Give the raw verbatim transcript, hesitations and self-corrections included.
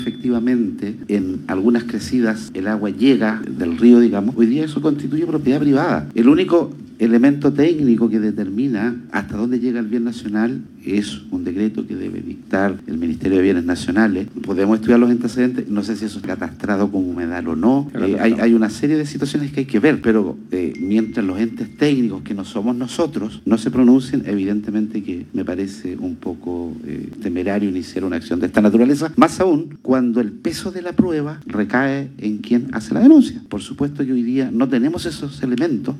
Efectivamente, en algunas crecidas el agua llega del río, digamos, hoy día eso constituye propiedad privada. El único elemento técnico que determina hasta dónde llega el bien nacional es un decreto que debe dictar el Ministerio de Bienes Nacionales. Podemos estudiar los antecedentes, no sé si eso es catastrado como humedal o no. Eh, hay, hay una serie de situaciones que hay que ver, pero eh, mientras los entes técnicos, que no somos nosotros, no se pronuncien, evidentemente que me parece un poco eh, temerario iniciar una acción de esta naturaleza, más aún cuando el peso de la prueba recae en quien hace la denuncia. Por supuesto que hoy día no tenemos esos elementos